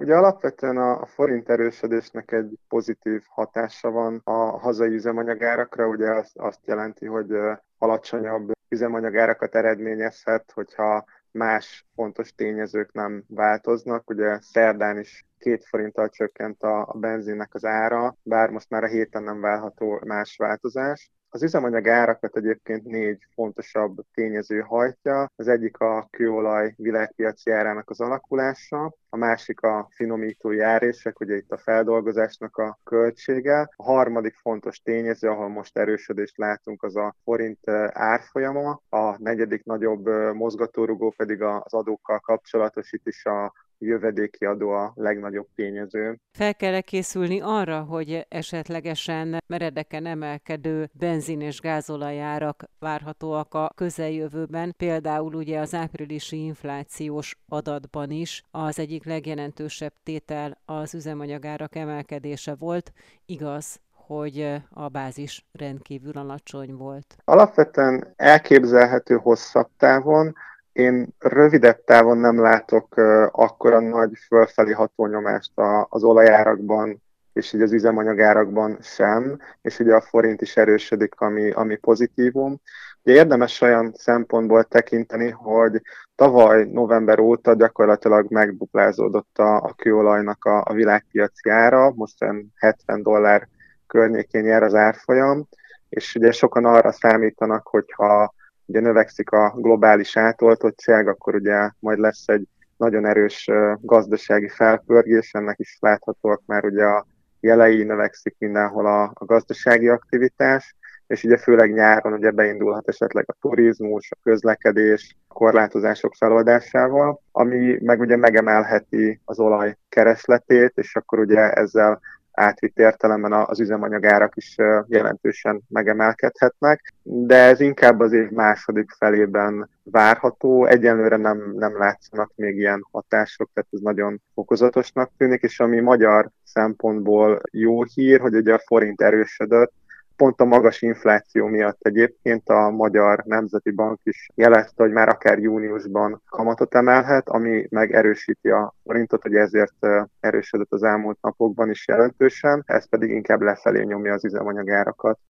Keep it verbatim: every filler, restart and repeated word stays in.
Ugye alapvetően a a forint erősödésnek egy pozitív hatása van a hazai üzemanyagárakra, ugye azt, azt jelenti, hogy ö, alacsonyabb üzemanyagárakat eredményezhet, hogyha más fontos tényezők nem változnak. Ugye szerdán is két forinttal csökkent a, a benzinnek az ára, bár most már a héten nem várható más változás. Az üzemanyag árakat egyébként négy fontosabb tényező hajtja. Az egyik a kőolaj világpiaci árának az alakulása, a másik a finomítói árések, ugye itt a feldolgozásnak a költsége. A harmadik fontos tényező, ahol most erősödést látunk, az a forint árfolyama. A negyedik nagyobb mozgatórugó pedig az adókkal kapcsolatos, itt is a jövedéki adó a legnagyobb tényező. Fel kell készülni arra, hogy esetlegesen meredeken emelkedő benzin- és gázolajárak várhatóak a közeljövőben. Például ugye az áprilisi inflációs adatban is az egyik legjelentősebb tétel az üzemanyagárak emelkedése volt. Igaz, hogy a bázis rendkívül alacsony volt. Alapvetően elképzelhető hosszabb távon, én rövidebb távon nem látok uh, akkora nagy fölfelé hatónyomást a, az olajárakban, és így az üzemanyagárakban sem, és ugye a forint is erősödik, ami, ami pozitívum. Ugye érdemes olyan szempontból tekinteni, hogy tavaly november óta gyakorlatilag megduplázódott a, a kőolajnak a, a világpiaci ára, most olyan hetven dollár környékén jár az árfolyam, és ugye sokan arra számítanak, hogyha ugye növekszik a globális átoltottság, akkor ugye majd lesz egy nagyon erős gazdasági felpörgés, ennek is láthatóak már ugye a jelei, növekszik mindenhol a, a gazdasági aktivitás, és ugye főleg nyáron ugye beindulhat esetleg a turizmus, a közlekedés, a korlátozások feloldásával, ami meg ugye megemelheti az olaj keresletét, és akkor ugye ezzel átvitt értelemben az üzemanyagárak is jelentősen megemelkedhetnek, de ez inkább az év második felében várható. Egyelőre nem, nem látszanak még ilyen hatások, tehát ez nagyon fokozatosnak tűnik, és ami magyar szempontból jó hír, hogy ugye a forint erősödött, pont a magas infláció miatt egyébként a Magyar Nemzeti Bank is jelezte, hogy már akár júniusban kamatot emelhet, ami megerősíti a forintot, hogy ezért erősödött az elmúlt napokban is jelentősen, ez pedig inkább lefelé nyomja az üzemanyagárakat.